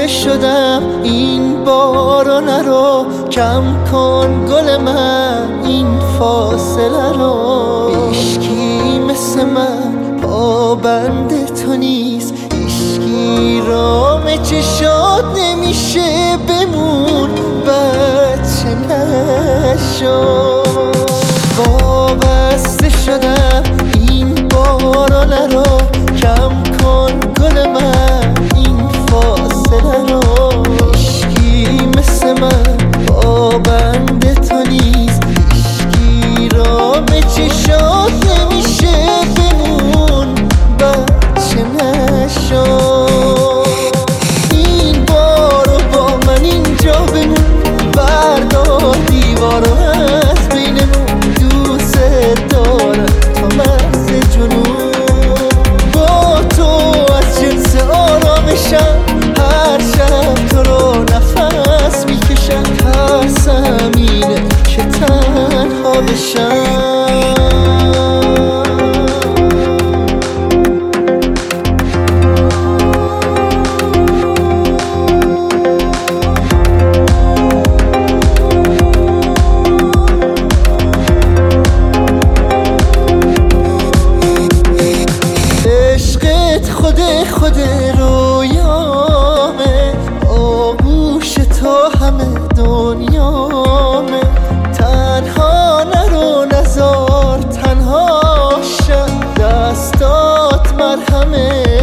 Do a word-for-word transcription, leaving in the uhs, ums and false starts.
بسته شدم این بارو نرو، کم کن گل من این فاصله رو. هیچکی مثل من پابند تو نیست، هیچکی رام چشات نمیشه بمون بچه نشو. وابسته شدم این بارو نرو، کم کن گل من این فاصله رو. هیچکی مثل من پابند تو نیست، هیچکی رام چشات نمیشه بمون بچه نشو. این بارو با من اینجا بمون، بردار دیوارو از بینمون، دوست دارم تا مرز جنون. با تو از جنس آرامشم، هر شب تو رو نفس میکشم، ترسم اینه که تنها بشم. خود خود رویامه، آغوش تو همه دنیامه. تنها نرو نزار تنها شم، دستات مرهمه